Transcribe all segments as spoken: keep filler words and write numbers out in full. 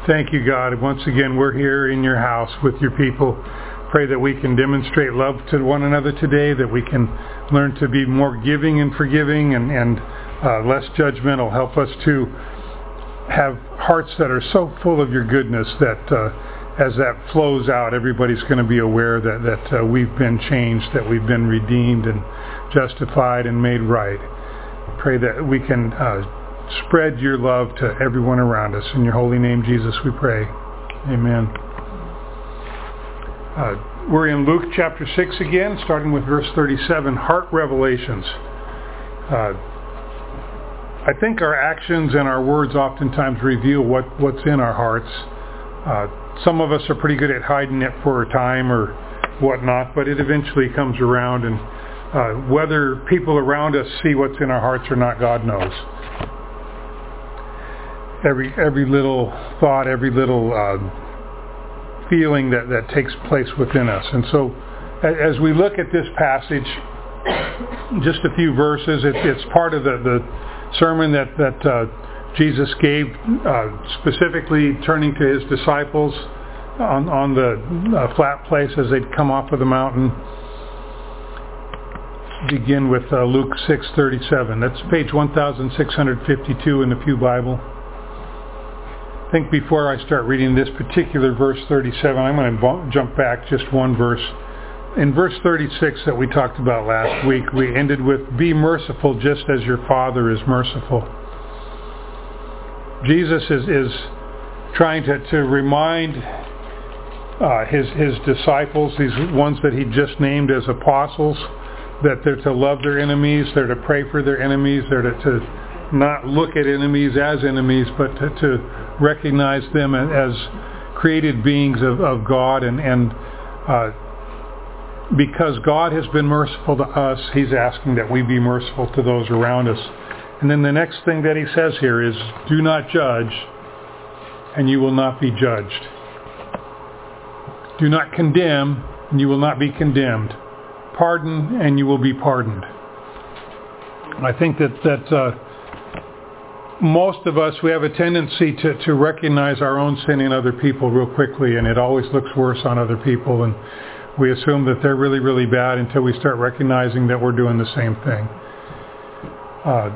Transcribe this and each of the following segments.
Thank you, God. Once again, we're here in your house with your people. Pray that we can demonstrate love to one another today, that we can learn to be more giving and forgiving and, and uh, less judgmental. Help us to have hearts that are so full of your goodness that uh, as that flows out, everybody's going to be aware that, that uh, we've been changed, that we've been redeemed and justified and made right. Pray that we can uh, spread your love to everyone around us. In your holy name, Jesus, we pray. Amen. Uh, we're in Luke chapter six again, starting with verse thirty-seven, heart revelations. Uh, I think our actions and our words oftentimes reveal what, what's in our hearts. Uh, some of us are pretty good at hiding it for a time or whatnot, but it eventually comes around, and uh, whether people around us see what's in our hearts or not, God knows. Every every little thought, every little uh, feeling that, that takes place within us. And so as we look at this passage, just a few verses, it, it's part of the, the sermon that, that uh, Jesus gave, uh, specifically turning to his disciples on, on the uh, flat place as they'd come off of the mountain. Begin with uh, Luke six thirty-seven. That's page one thousand six hundred fifty-two in the Pew Bible. I think before I start reading this particular verse thirty-seven, I'm going to b- jump back just one verse. In verse thirty-six that we talked about last week, we ended with, "Be merciful just as your Father is merciful." Jesus is, is trying to, to remind uh, his, his disciples, these ones that he just named as apostles, that they're to love their enemies, they're to pray for their enemies, they're to, to not look at enemies as enemies, but to, to recognize them as created beings of, of God. And, and uh, because God has been merciful to us, he's asking that we be merciful to those around us. And then the next thing that he says here is, do not judge, and you will not be judged. Do not condemn, and you will not be condemned. Pardon, and you will be pardoned. I think that, that uh, most of us, we have a tendency to, to recognize our own sin in other people real quickly, and it always looks worse on other people, and we assume that they're really, really bad until we start recognizing that we're doing the same thing. Uh,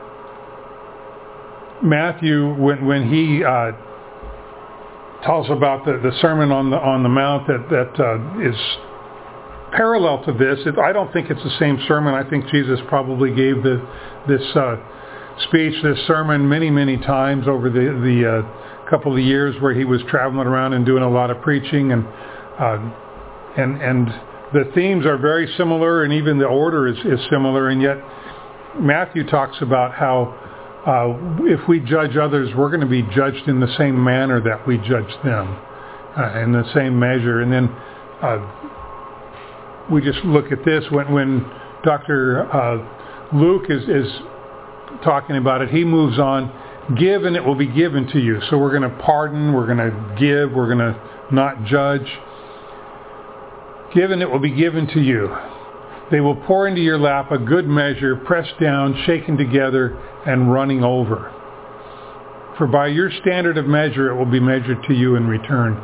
Matthew, when, when he uh, tells about the, the Sermon on the on the Mount that, that uh, is parallel to this, it, I don't think it's the same sermon. I think Jesus probably gave the, this uh, speech, this sermon many, many times over the, the uh, couple of years where he was traveling around and doing a lot of preaching. And uh, and and the themes are very similar, and even the order is, is similar, and yet Matthew talks about how uh, if we judge others, we're going to be judged in the same manner that we judge them, uh, in the same measure. And then uh, we just look at this when, when Doctor Uh, Luke is, is talking about it. He moves on, give and it will be given to you. So we're going to pardon, we're going to give, we're going to not judge. Give and it will be given to you. They will pour into your lap a good measure, pressed down, shaken together, and running over. For by your standard of measure it will be measured to you in return.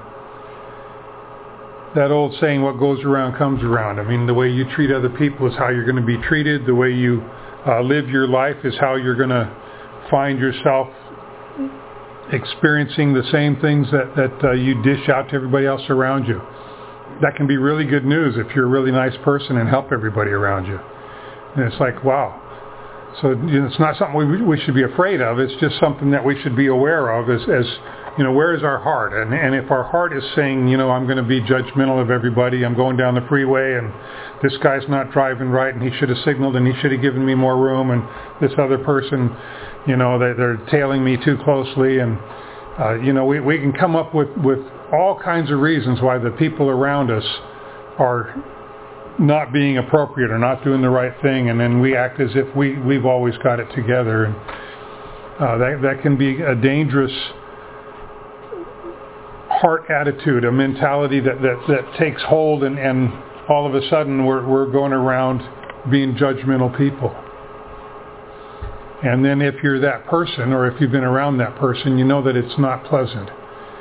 That old saying, what goes around comes around. I mean, the way you treat other people is how you're going to be treated. The way you uh, live your life is how you're going to find yourself experiencing the same things that, that uh, you dish out to everybody else around you. That can be really good news if you're a really nice person and help everybody around you. And it's like, wow. So you know, it's not something we, we should be afraid of. It's just something that we should be aware of as, as you know, where is our heart? And, and if our heart is saying, you know, I'm going to be judgmental of everybody, I'm going down the freeway and this guy's not driving right and he should have signaled and he should have given me more room, and this other person, you know, they, they're tailing me too closely, and, uh, you know, we, we can come up with, with all kinds of reasons why the people around us are not being appropriate or not doing the right thing, and then we act as if we, we've always got it together. And uh, that, that can be a dangerous heart attitude, a mentality that, that, that takes hold, and, and all of a sudden we're, we're going around being judgmental people. And then if you're that person, or if you've been around that person, you know that it's not pleasant.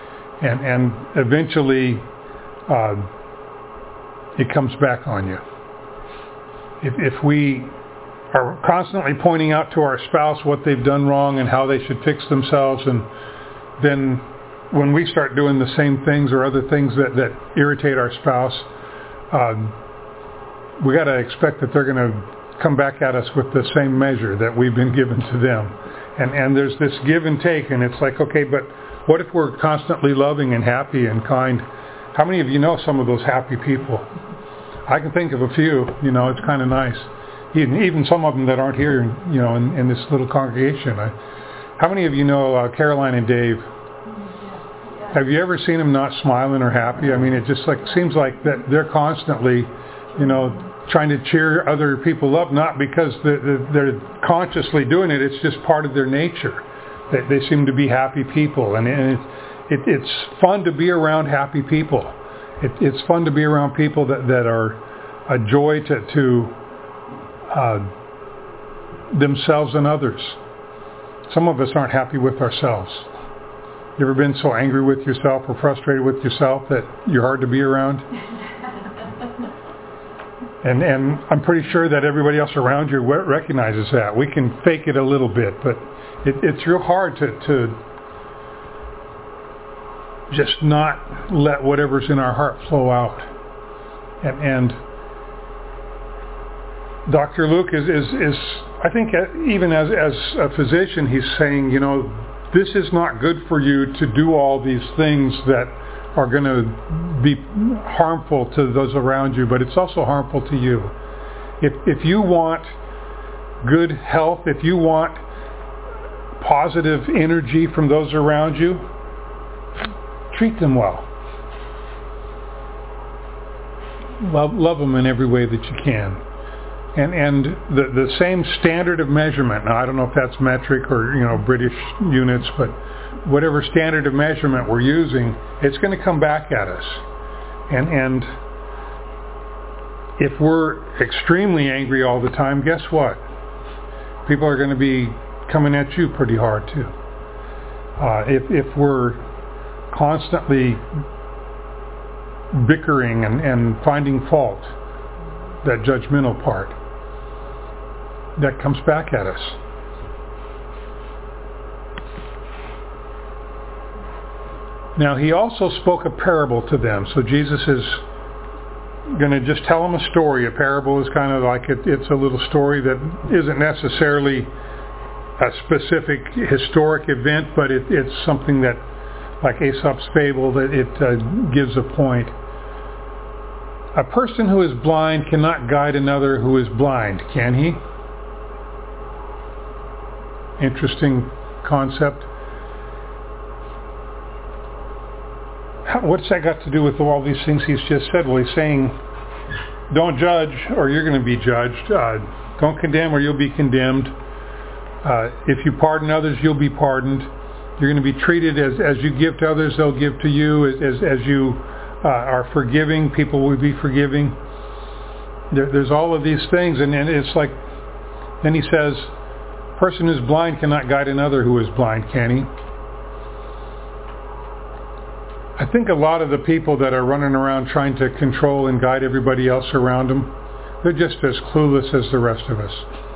and and eventually uh, it comes back on you. If, if we are constantly pointing out to our spouse what they've done wrong and how they should fix themselves, and then when we start doing the same things or other things that, that irritate our spouse, um, we got to expect that they're going to come back at us with the same measure that we've been given to them. And and there's this give and take, and it's like, okay, but what if we're constantly loving and happy and kind? How many of you know some of those happy people? I can think of a few. You know, it's kind of nice. Even, even some of them that aren't here, you know, in, in this little congregation. I, how many of you know uh, Caroline and Dave? Have you ever seen them not smiling or happy? I mean, it just like seems like that they're constantly, you know, trying to cheer other people up, not because they're, they're consciously doing it. It's just part of their nature. They, they seem to be happy people, and, and it, it, it's fun to be around happy people. It, it's fun to be around people that, that are a joy to, to uh, themselves and others. Some of us aren't happy with ourselves. You ever been so angry with yourself or frustrated with yourself that you're hard to be around? And and I'm pretty sure that everybody else around you recognizes that. We can fake it a little bit, but it, it's real hard to, to just not let whatever's in our heart flow out. And, and Doctor Luke is, is, is, I think even as, as a physician, he's saying, you know, this is not good for you to do all these things that are going to be harmful to those around you, but it's also harmful to you. If if you want good health, if you want positive energy from those around you, treat them well. Love, love them in every way that you can. And and the the same standard of measurement. Now I don't know if that's metric or, you know, British units, but whatever standard of measurement we're using, it's going to come back at us. And and if we're extremely angry all the time, guess what? People are going to be coming at you pretty hard too. Uh, if if we're constantly bickering and, and finding fault, that judgmental part, that comes back at us. Now, he also spoke a parable to them. So Jesus is going to just tell them a story. A parable is kind of like it, it's a little story that isn't necessarily a specific historic event, but it, it's something that, like Aesop's fable, that it uh, gives a point. A person who is blind cannot guide another who is blind, can he? Interesting concept. What's that got to do with all these things he's just said? Well, he's saying, don't judge or you're going to be judged. Uh, don't condemn or you'll be condemned. Uh, if you pardon others, you'll be pardoned. You're going to be treated as, as you give to others, they'll give to you. As, as, as you uh, are forgiving, people will be forgiving. There, there's all of these things, and, and it's like, then he says, a person who's blind cannot guide another who is blind, can he? I think a lot of the people that are running around trying to control and guide everybody else around them, they're just as clueless as the rest of us.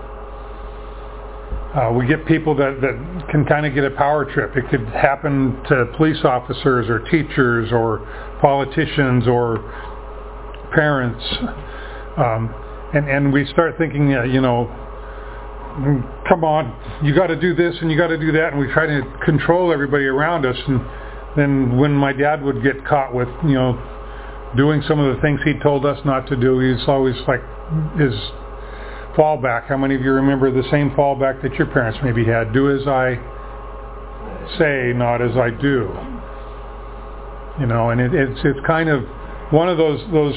Uh, we get people that, that can kind of get a power trip. It could happen to police officers or teachers or politicians or parents. Um, and, and we start thinking, uh, you know, come on, you got to do this and you got to do that. And we try to control everybody around us. And then when my dad would get caught with, you know, doing some of the things he told us not to do, he's always like his fallback. How many of you remember the same fallback that your parents maybe had? Do as I say, not as I do. You know, and it, it's it's kind of one of those those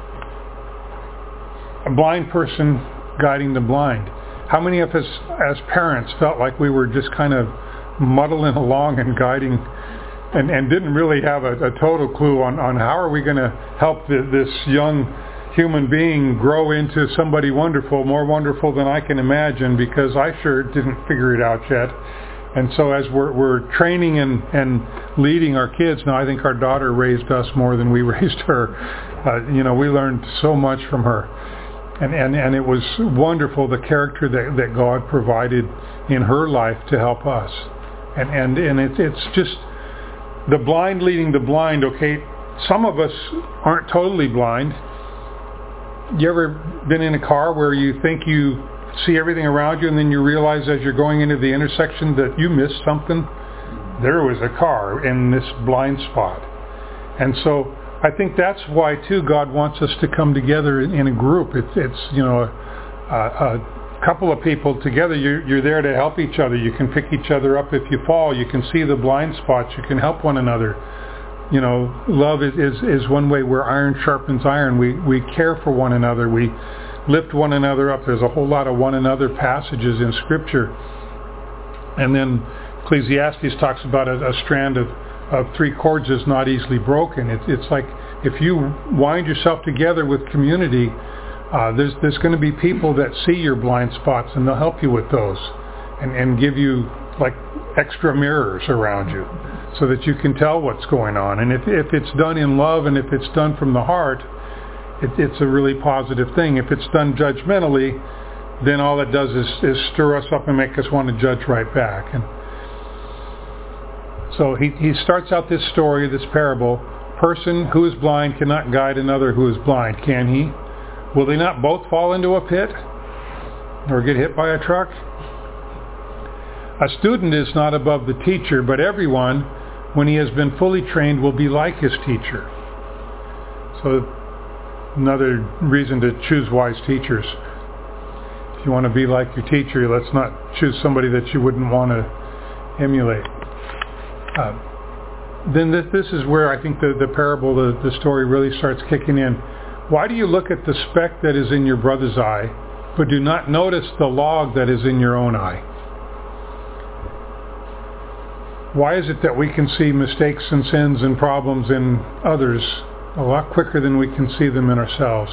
a blind person guiding the blind. How many of us as parents felt like we were just kind of muddling along and guiding, and, and didn't really have a, a total clue on, on how are we going to help the, this young human being grow into somebody wonderful, more wonderful than I can imagine, because I sure didn't figure it out yet. And so as we're, we're training and, and leading our kids. Now, I think our daughter raised us more than we raised her. Uh, you know, we learned so much from her. And, and, and it was wonderful, the character that, that God provided in her life to help us. And, and, and it, it's just the blind leading the blind, okay? Some of us aren't totally blind. You ever been in a car where you think you see everything around you and then you realize as you're going into the intersection that you missed something? There was a car in this blind spot. And so I think that's why, too, God wants us to come together in a group. It's, it's you know, a, a couple of people together. You're, you're there to help each other. You can pick each other up if you fall. You can see the blind spots. You can help one another. You know, love is, is, is one way where iron sharpens iron. We, we care for one another. We lift one another up. There's a whole lot of one another passages in Scripture. And then Ecclesiastes talks about a, a strand of of three cords is not easily broken. It's, it's like if you wind yourself together with community, uh, there's there's going to be people that see your blind spots and they'll help you with those, and, and give you like extra mirrors around you, so that you can tell what's going on. And if if it's done in love and if it's done from the heart, it, it's a really positive thing. If it's done judgmentally, then all it does is, is stir us up and make us want to judge right back. And so he, he starts out this story, this parable. Person who is blind cannot guide another who is blind, can he? Will they not both fall into a pit or get hit by a truck? A student is not above the teacher, but everyone, when he has been fully trained, will be like his teacher. So another reason to choose wise teachers. If you want to be like your teacher, let's not choose somebody that you wouldn't want to emulate. Uh, then this, this is where I think the, the parable, the, the story really starts kicking in. Why do you look at the speck that is in your brother's eye, but do not notice the log that is in your own eye? Why is it that we can see mistakes and sins and problems in others a lot quicker than we can see them in ourselves?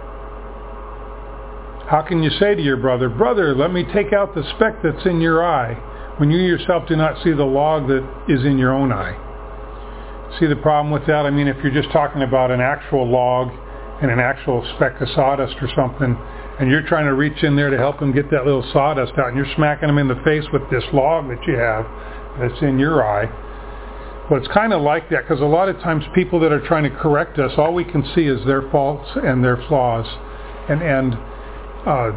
How can you say to your brother, "Brother, let me take out the speck that's in your eye," when you yourself do not see the log that is in your own eye? See the problem with that? I mean, if you're just talking about an actual log and an actual speck of sawdust or something, and you're trying to reach in there to help him get that little sawdust out, and you're smacking him in the face with this log that you have that's in your eye. Well, it's kind of like that, because a lot of times people that are trying to correct us, all we can see is their faults and their flaws. And, and uh,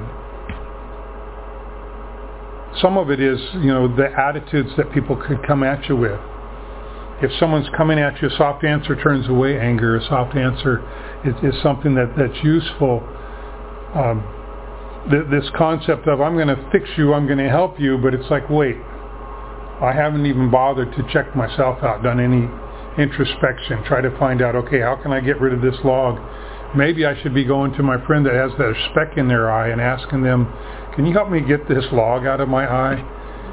some of it is, you know, the attitudes that people could come at you with. If someone's coming at you, a soft answer turns away anger. A soft answer is, is something that, that's useful. Um, th- this concept of, I'm going to fix you, I'm going to help you, but it's like, wait, I haven't even bothered to check myself out, done any introspection, try to find out, okay, how can I get rid of this log? Maybe I should be going to my friend that has that speck in their eye and asking them, can you help me get this log out of my eye?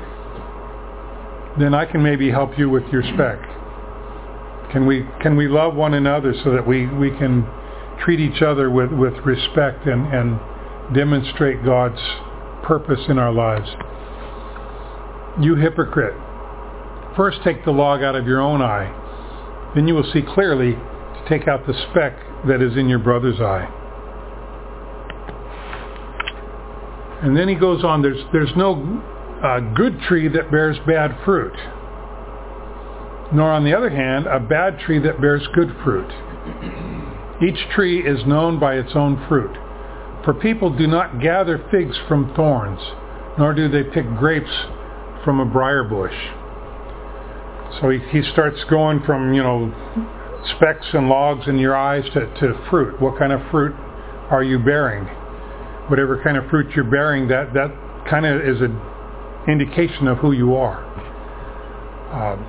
Then I can maybe help you with your speck. Can we can we love one another so that we, we can treat each other with, with respect and, and demonstrate God's purpose in our lives? You hypocrite, first take the log out of your own eye, then you will see clearly to take out the speck that is in your brother's eye. And then he goes on, there's, there's no uh, good tree that bears bad fruit, nor on the other hand, a bad tree that bears good fruit. Each tree is known by its own fruit. For people do not gather figs from thorns, nor do they pick grapes from a briar bush. So he, he starts going from, you know, specks and logs in your eyes to, to fruit. What kind of fruit are you bearing? Whatever kind of fruit you're bearing, that, that kind of is an indication of who you are. Uh,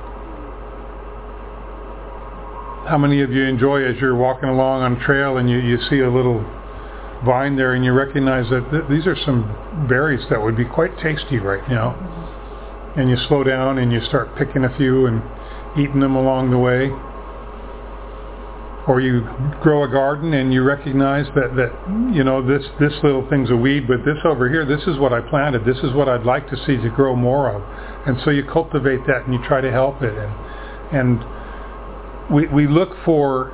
how many of you enjoy, as you're walking along on a trail and you, you see a little vine there and you recognize that th- these are some berries that would be quite tasty right now, and you slow down and you start picking a few and eating them along the way? Or you grow a garden and you recognize that, that you know, this, this little thing's a weed, but this over here, this is what I planted, this is what I'd like to see to grow more of. And so you cultivate that and you try to help it. And and we we look for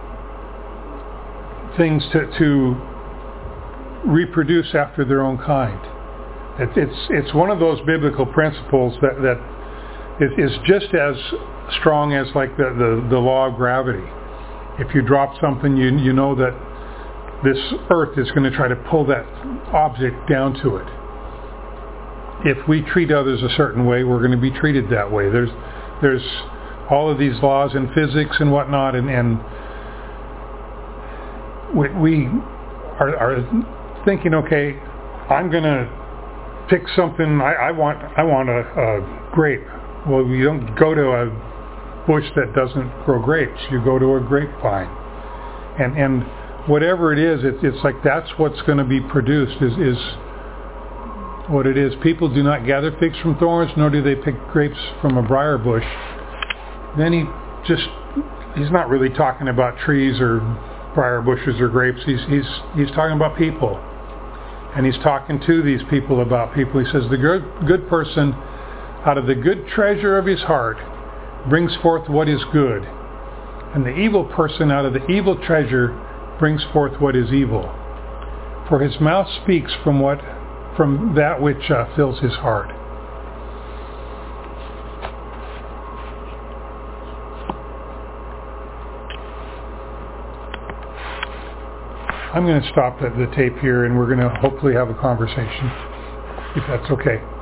things to, to reproduce after their own kind. It, it's it's one of those biblical principles that that is, is just as strong as like the, the, the law of gravity. If you drop something, you you know that this earth is going to try to pull that object down to it. If we treat others a certain way, we're going to be treated that way. There's there's all of these laws in physics and whatnot, and, and we, we are, are thinking, okay, I'm going to pick something. I, I want I want a, a grape. Well, you don't go to a bush that doesn't grow grapes. You go to a grapevine, and and whatever it is, it, it's like that's what's going to be produced. Is is what it is. People do not gather figs from thorns, nor do they pick grapes from a briar bush. Then he just, he's not really talking about trees or briar bushes or grapes. He's, he's, he's talking about people. And he's talking to these people about people. He says, the good, good person out of the good treasure of his heart brings forth what is good. And the evil person out of the evil treasure brings forth what is evil. For his mouth speaks from what from that which uh, fills his heart. I'm going to stop the, the tape here, and we're going to hopefully have a conversation, if that's okay.